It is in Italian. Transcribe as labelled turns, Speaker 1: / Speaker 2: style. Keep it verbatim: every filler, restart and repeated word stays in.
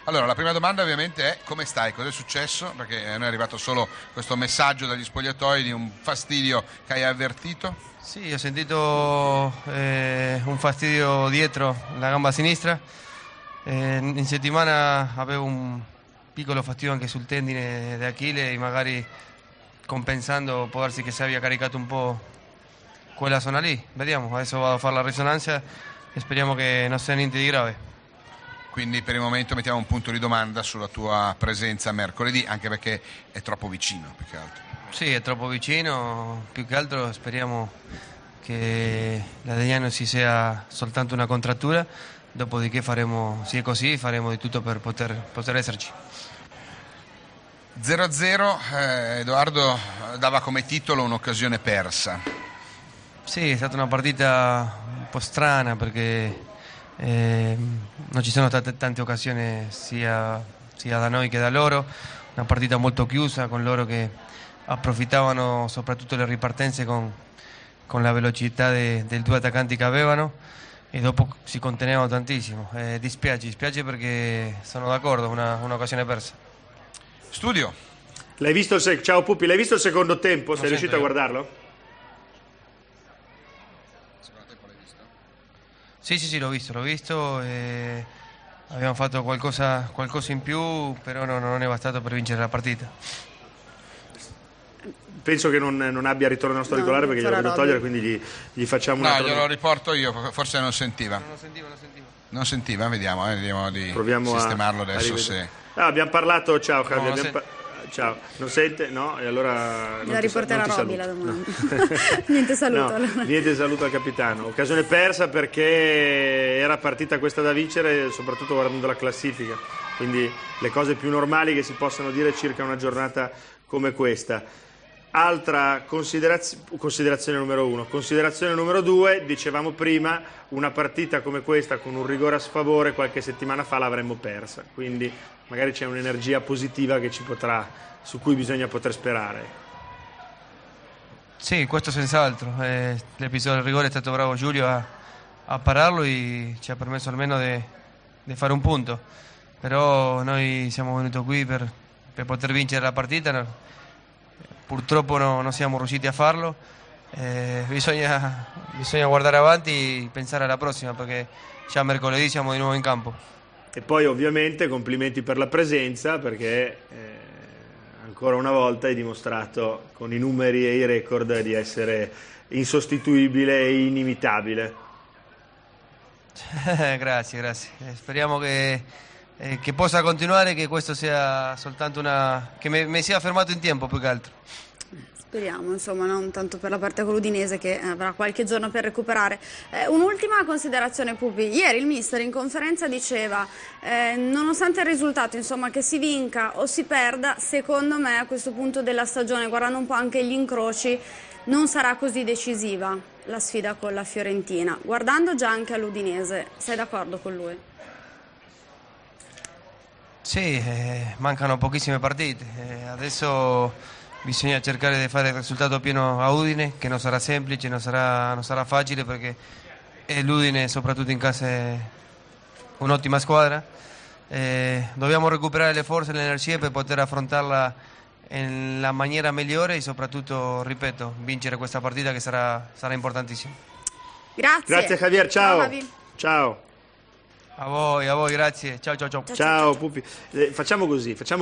Speaker 1: Allora, la prima domanda ovviamente è: come stai? Cos'è successo? Perché a noi è arrivato solo questo messaggio dagli spogliatoi di un fastidio che hai avvertito.
Speaker 2: Sì, ho sentito eh, un fastidio dietro la gamba sinistra. Eh, in settimana avevo un piccolo fastidio anche sul tendine d'Achille e magari compensando può darsi che si abbia caricato un po' quella zona lì. Vediamo, adesso vado a fare la risonanza e speriamo che non sia niente di grave.
Speaker 1: Quindi per il momento mettiamo un punto di domanda sulla tua presenza mercoledì, anche perché è troppo vicino, più che altro.
Speaker 2: Sì, è troppo vicino, più che altro speriamo che la diagnosi sia soltanto una contrattura, dopodiché faremo, se è così, faremo di tutto per poter, poter esserci.
Speaker 1: zero a zero, eh, Edoardo dava come titolo un'occasione persa.
Speaker 2: Sì, è stata una partita un po' strana perché eh, non ci sono state tante occasioni sia, sia da noi che da loro, una partita molto chiusa con loro che approfittavano soprattutto le ripartenze con, con la velocità de, dei due attaccanti che avevano e dopo si contenevano tantissimo. Eh, dispiace, dispiace perché sono d'accordo, una, un'occasione persa.
Speaker 1: Studio.
Speaker 3: L'hai visto il sec- Ciao Pupi, l'hai visto il secondo tempo?
Speaker 2: Non
Speaker 3: Sei riuscito
Speaker 2: sento
Speaker 3: a
Speaker 2: io.
Speaker 3: guardarlo?
Speaker 1: Secondo tempo l'hai visto?
Speaker 2: Sì, sì, sì, l'ho visto, l'ho visto. E abbiamo fatto qualcosa, qualcosa in più, però no, non è bastato per vincere la partita.
Speaker 3: Penso che non, non abbia ritorno al nostro
Speaker 4: No,
Speaker 3: auricolare perché glielo
Speaker 4: sarà
Speaker 3: vedo togliere, quindi gli, gli facciamo una...
Speaker 1: No, glielo riporto io, forse non sentiva.
Speaker 2: Non lo sentivo, non lo sentivo.
Speaker 1: Non sentiva, vediamo, eh, vediamo di
Speaker 3: Proviamo a-
Speaker 1: sistemarlo
Speaker 3: a
Speaker 1: adesso
Speaker 3: rivedere.
Speaker 1: se...
Speaker 3: Ah, abbiamo parlato, ciao
Speaker 2: No,
Speaker 3: Javi,
Speaker 2: non
Speaker 3: abbiamo
Speaker 2: sen-
Speaker 3: pa- ciao, non sente? No? E allora... non
Speaker 4: La
Speaker 3: ti-
Speaker 4: riporterà
Speaker 3: non ti
Speaker 4: Robby la
Speaker 3: saluto.
Speaker 4: domanda. Niente saluto
Speaker 3: No,
Speaker 4: allora.
Speaker 3: niente saluto al capitano. Occasione persa perché era partita questa da vincere, soprattutto guardando la classifica. Quindi le cose più normali che si possano dire circa una giornata come questa. Altra considerazio- considerazione numero uno. Considerazione numero due, dicevamo prima, una partita come questa con un rigore a sfavore qualche settimana fa l'avremmo persa. Quindi magari c'è un'energia positiva che ci potrà, su cui bisogna poter sperare.
Speaker 2: Sì, questo senz'altro. Eh, l'episodio del rigore è stato bravo Giulio a, a pararlo e ci ha permesso almeno di fare un punto. Però noi siamo venuti qui per, per poter vincere la partita. No? Purtroppo no, non siamo riusciti a farlo. Eh, bisogna, bisogna guardare avanti e pensare alla prossima perché già mercoledì siamo di nuovo in campo.
Speaker 3: E poi ovviamente complimenti per la presenza perché eh, ancora una volta hai dimostrato con i numeri e i record di essere insostituibile e inimitabile.
Speaker 2: Grazie, grazie. Eh, speriamo che, eh, che possa continuare, che questo sia soltanto una... che mi, mi sia fermato in tempo più che altro.
Speaker 4: Speriamo, insomma, non tanto per la parte con l'Udinese che avrà qualche giorno per recuperare. Eh, un'ultima considerazione, Pupi. Ieri il mister in conferenza diceva, eh, nonostante il risultato, insomma, che si vinca o si perda, secondo me a questo punto della stagione, guardando un po' anche gli incroci, non sarà così decisiva la sfida con la Fiorentina. Guardando già anche all'Udinese, sei d'accordo con lui?
Speaker 2: Sì, eh, mancano pochissime partite. Eh, adesso bisogna cercare di fare il risultato pieno a Udine, che non sarà semplice, non sarà, non sarà facile perché eh, l'Udine, soprattutto in casa, è un'ottima squadra. Eh, dobbiamo recuperare le forze e le energie per poter affrontarla nella maniera migliore e soprattutto, ripeto, vincere questa partita che sarà, sarà importantissima.
Speaker 4: Grazie.
Speaker 3: Grazie Javier, ciao.
Speaker 4: Javi.
Speaker 3: Ciao.
Speaker 2: A voi, a voi, grazie. Ciao, ciao, ciao.
Speaker 4: Ciao, ciao,
Speaker 3: Ciao
Speaker 4: ciao.
Speaker 3: Pupi. Eh, facciamo così, facciamo